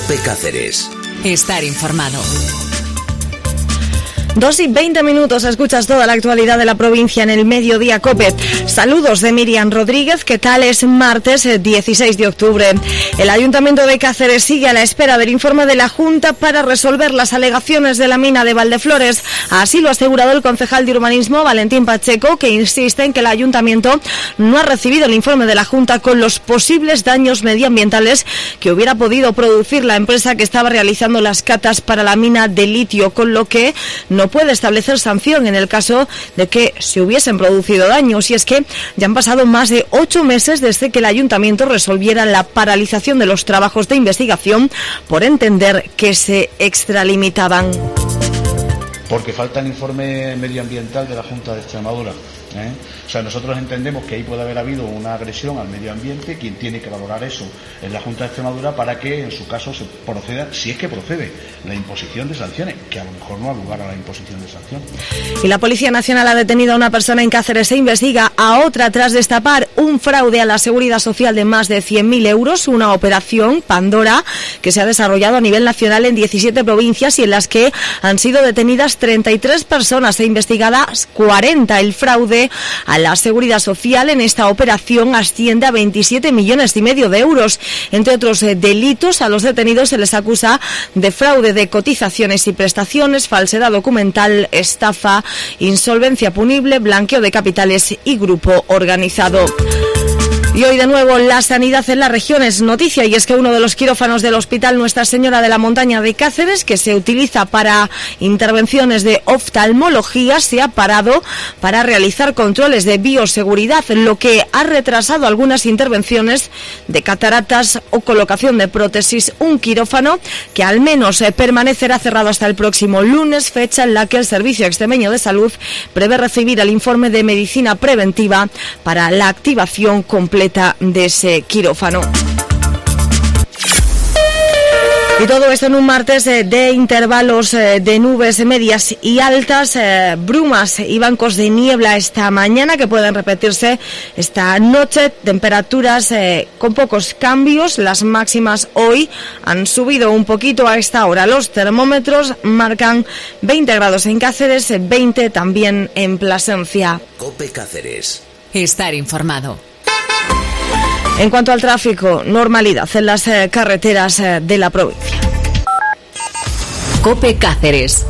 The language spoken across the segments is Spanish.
COPE Cáceres. Estar informado. 2:20, escuchas toda la actualidad de la provincia en el Mediodía COPE. Saludos de Miriam Rodríguez, ¿qué tal? Es martes 16 de octubre. El Ayuntamiento de Cáceres sigue a la espera del informe de la Junta para resolver las alegaciones de la mina de Valdeflores. Así lo ha asegurado el concejal de Urbanismo, Valentín Pacheco, que insiste en que el Ayuntamiento no ha recibido el informe de la Junta con los posibles daños medioambientales que hubiera podido producir la empresa que estaba realizando las catas para la mina de litio, con lo que no puede establecer sanción en el caso de que se hubiesen producido daños. Y es que ya han pasado más de 8 meses desde que el Ayuntamiento resolviera la paralización de los trabajos de investigación por entender que se extralimitaban. Porque falta el informe medioambiental de la Junta de Extremadura. O sea, nosotros entendemos que ahí puede haber habido una agresión al medio ambiente. Quien tiene que valorar eso es la Junta de Extremadura para que en su caso se proceda, si es que procede, la imposición de sanciones, que a lo mejor no ha lugar a la imposición de sanciones. Y la Policía Nacional ha detenido a una persona en Cáceres e investiga a otra tras destapar un fraude a la Seguridad Social de más de 100.000 euros, una operación Pandora que se ha desarrollado a nivel nacional en 17 provincias y en las que han sido detenidas 33 personas e investigadas 40. El fraude a la Seguridad Social en esta operación asciende a 27,5 millones de euros. Entre otros delitos, a los detenidos se les acusa de fraude de cotizaciones y prestaciones, falsedad documental, estafa, insolvencia punible, blanqueo de capitales y grupo organizado. Y hoy de nuevo la sanidad en la región es noticia, y es que uno de los quirófanos del Hospital Nuestra Señora de la Montaña de Cáceres, que se utiliza para intervenciones de oftalmología, se ha parado para realizar controles de bioseguridad, lo que ha retrasado algunas intervenciones de cataratas o colocación de prótesis. Un quirófano que al menos permanecerá cerrado hasta el próximo lunes, fecha en la que el Servicio Extremeño de Salud prevé recibir el informe de medicina preventiva para la activación completa de ese quirófano. Y todo esto en un martes de intervalos de nubes medias y altas, brumas y bancos de niebla esta mañana que pueden repetirse esta noche. Temperaturas con pocos cambios. Las máximas hoy han subido un poquito a esta hora. Los termómetros marcan 20 grados en Cáceres, 20 también en Plasencia. COPE Cáceres. Estar informado. En cuanto al tráfico, normalidad en las carreteras de la provincia. COPE Cáceres.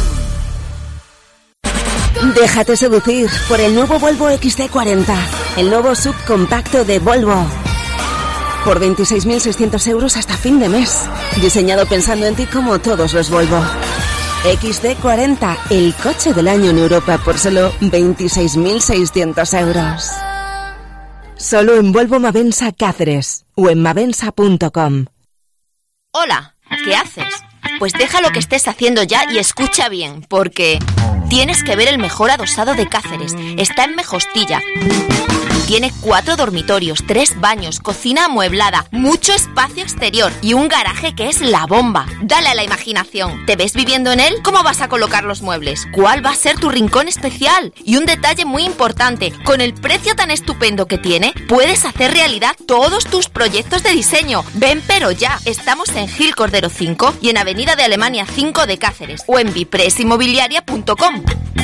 Déjate seducir por el nuevo Volvo XC40, el nuevo subcompacto de Volvo. Por 26.600 euros hasta fin de mes. Diseñado pensando en ti como todos los Volvo. XC40, el coche del año en Europa por solo 26.600 euros. Solo en Volvo Mavensa Cáceres o en mavensa.com. Hola, ¿qué haces? Pues deja lo que estés haciendo ya y escucha bien, porque tienes que ver el mejor adosado de Cáceres. Está en Mejostilla. Tiene 4 dormitorios, 3 baños, cocina amueblada, mucho espacio exterior y un garaje que es la bomba. Dale a la imaginación. ¿Te ves viviendo en él? ¿Cómo vas a colocar los muebles? ¿Cuál va a ser tu rincón especial? Y un detalle muy importante, con el precio tan estupendo que tiene, puedes hacer realidad todos tus proyectos de diseño. Ven pero ya. Estamos en Gil Cordero 5 y en Avenida de Alemania 5 de Cáceres o en vipresinmobiliaria.com.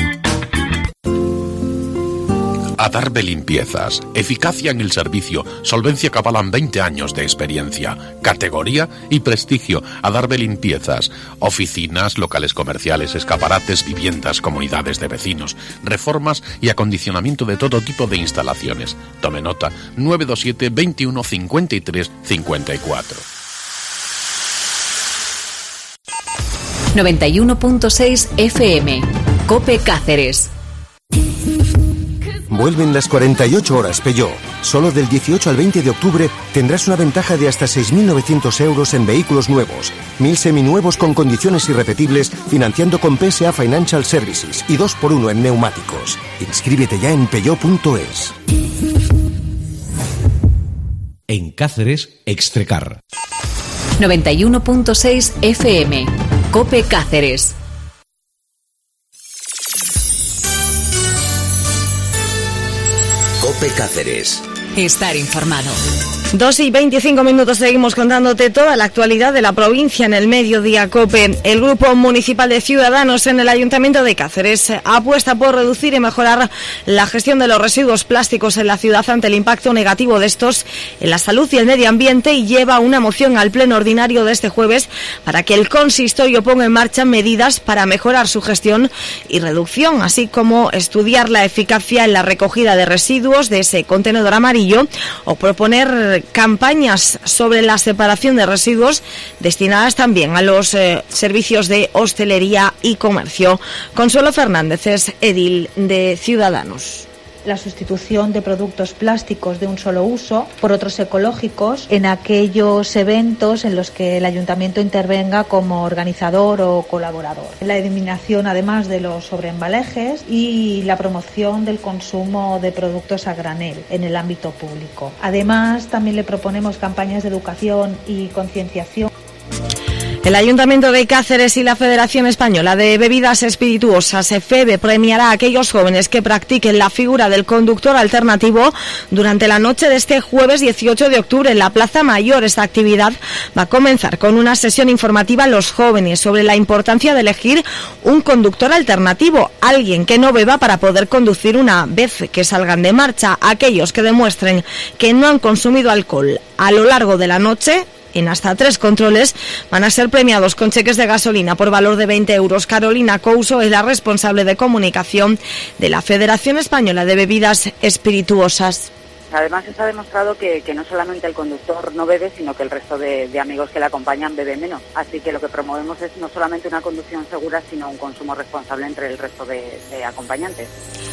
Adarve Limpiezas. Eficacia en el servicio. Solvencia que avalan 20 años de experiencia. Categoría y prestigio. Adarve Limpiezas. Oficinas, locales comerciales, escaparates, viviendas, comunidades de vecinos, reformas y acondicionamiento de todo tipo de instalaciones. Tome nota. 927 21 53 54. 91.6 FM. COPE Cáceres. Vuelven las 48 horas Peugeot. Solo del 18 al 20 de octubre tendrás una ventaja de hasta 6.900 euros en vehículos nuevos, 1.000 seminuevos con condiciones irrepetibles, financiando con PSA Financial Services y 2x1 en neumáticos. Inscríbete ya en peugeot.es. En Cáceres, Extrecar. 91.6 FM. COPE Cáceres. COPE Cáceres. Estar informado. 2:25, seguimos contándote toda la actualidad de la provincia en el Mediodía COPE. El Grupo Municipal de Ciudadanos en el Ayuntamiento de Cáceres apuesta por reducir y mejorar la gestión de los residuos plásticos en la ciudad ante el impacto negativo de estos en la salud y el medio ambiente, y lleva una moción al pleno ordinario de este jueves para que el consistorio ponga en marcha medidas para mejorar su gestión y reducción, así como estudiar la eficacia en la recogida de residuos de ese contenedor amarillo o proponer campañas sobre la separación de residuos destinadas también a los servicios de hostelería y comercio. Consuelo Fernández es edil de Ciudadanos. La sustitución de productos plásticos de un solo uso por otros ecológicos en aquellos eventos en los que el ayuntamiento intervenga como organizador o colaborador. La eliminación además de los sobreembalajes y la promoción del consumo de productos a granel en el ámbito público. Además, también le proponemos campañas de educación y concienciación. El Ayuntamiento de Cáceres y la Federación Española de Bebidas Espirituosas, FEBE, premiará a aquellos jóvenes que practiquen la figura del conductor alternativo durante la noche de este jueves 18 de octubre en la Plaza Mayor. Esta actividad va a comenzar con una sesión informativa a los jóvenes sobre la importancia de elegir un conductor alternativo, alguien que no beba para poder conducir una vez que salgan de marcha. Aquellos que demuestren que no han consumido alcohol a lo largo de la noche, en hasta 3 controles, van a ser premiados con cheques de gasolina por valor de 20 euros. Carolina Couso es la responsable de comunicación de la Federación Española de Bebidas Espirituosas. Además, está demostrado que no solamente el conductor no bebe, sino que el resto de amigos que le acompañan beben menos. Así que lo que promovemos es no solamente una conducción segura, sino un consumo responsable entre el resto de acompañantes.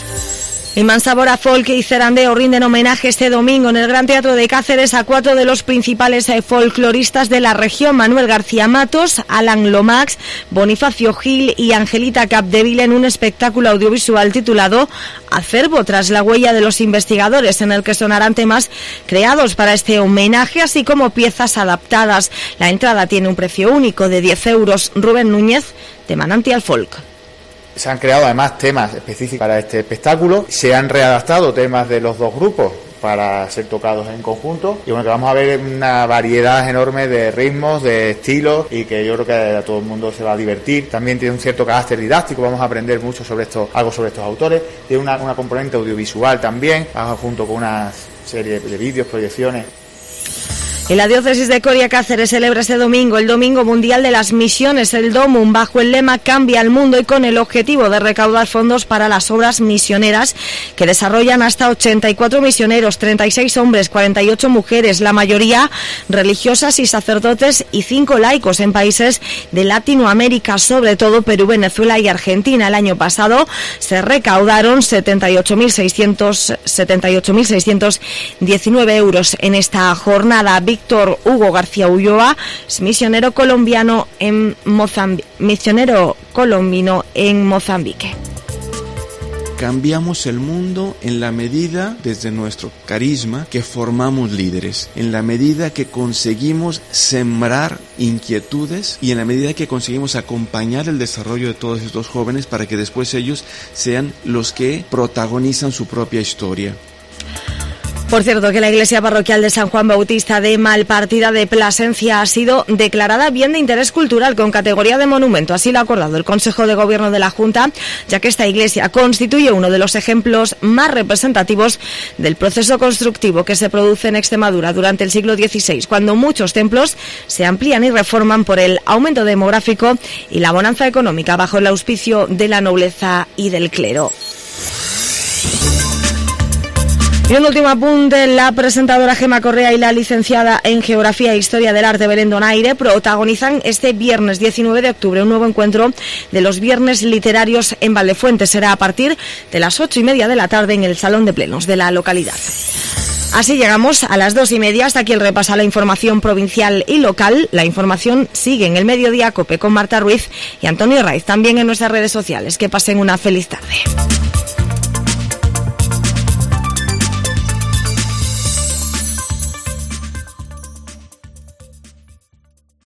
Imansabora Folk y Cerandeo rinden homenaje este domingo en el Gran Teatro de Cáceres a 4 de los principales folcloristas de la región: Manuel García Matos, Alan Lomax, Bonifacio Gil y Angelita Capdevila, en un espectáculo audiovisual titulado Acervo tras la huella de los investigadores, en el que sonarán temas creados para este homenaje, así como piezas adaptadas. La entrada tiene un precio único de 10 euros. Rubén Núñez, de Manantial Folk. Se han creado además temas específicos para este espectáculo, se han readaptado temas de los dos grupos para ser tocados en conjunto, y bueno, que vamos a ver una variedad enorme de ritmos, de estilos, y que yo creo que a todo el mundo se va a divertir. También tiene un cierto carácter didáctico, vamos a aprender mucho sobre algo sobre estos autores. Tiene una componente audiovisual también, junto con una serie de vídeos, proyecciones. En la diócesis de Coria Cáceres celebra este domingo el Domingo Mundial de las Misiones, el DOMUN, bajo el lema Cambia el Mundo, y con el objetivo de recaudar fondos para las obras misioneras que desarrollan hasta 84 misioneros, 36 hombres, 48 mujeres, la mayoría religiosas y sacerdotes, y 5 laicos en países de Latinoamérica, sobre todo Perú, Venezuela y Argentina. El año pasado se recaudaron 78.619 euros en esta jornada. Víctor Hugo García Ulloa es misionero colombino en Mozambique. Cambiamos el mundo en la medida, desde nuestro carisma, que formamos líderes, en la medida que conseguimos sembrar inquietudes y en la medida que conseguimos acompañar el desarrollo de todos estos jóvenes para que después ellos sean los que protagonizan su propia historia. Por cierto, que la iglesia parroquial de San Juan Bautista de Malpartida de Plasencia ha sido declarada bien de interés cultural con categoría de monumento. Así lo ha acordado el Consejo de Gobierno de la Junta, ya que esta iglesia constituye uno de los ejemplos más representativos del proceso constructivo que se produce en Extremadura durante el siglo XVI, cuando muchos templos se amplían y reforman por el aumento demográfico y la bonanza económica bajo el auspicio de la nobleza y del clero. Y un último apunte: la presentadora Gemma Correa y la licenciada en Geografía e Historia del Arte Belén Donaire protagonizan este viernes 19 de octubre un nuevo encuentro de los Viernes Literarios en Valdefuente. Será a partir de las 8:30 de la tarde en el Salón de Plenos de la localidad. Así llegamos a las 2:30. Hasta aquí el repaso a la información provincial y local. La información sigue en el Mediodía COPE con Marta Ruiz y Antonio Raiz, también en nuestras redes sociales. Que pasen una feliz tarde.